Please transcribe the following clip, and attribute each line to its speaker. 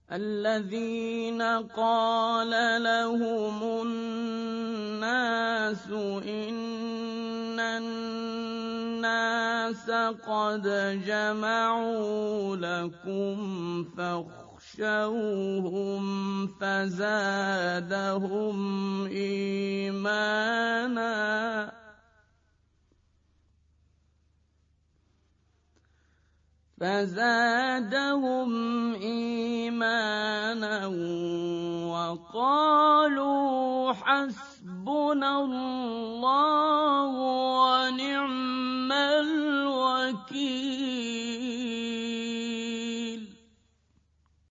Speaker 1: الذين قال لهم الناس إن الناس قد جمعوا لكم فاخشوهم فزادهم إيمانا وقالوا حسبنا الله ونعم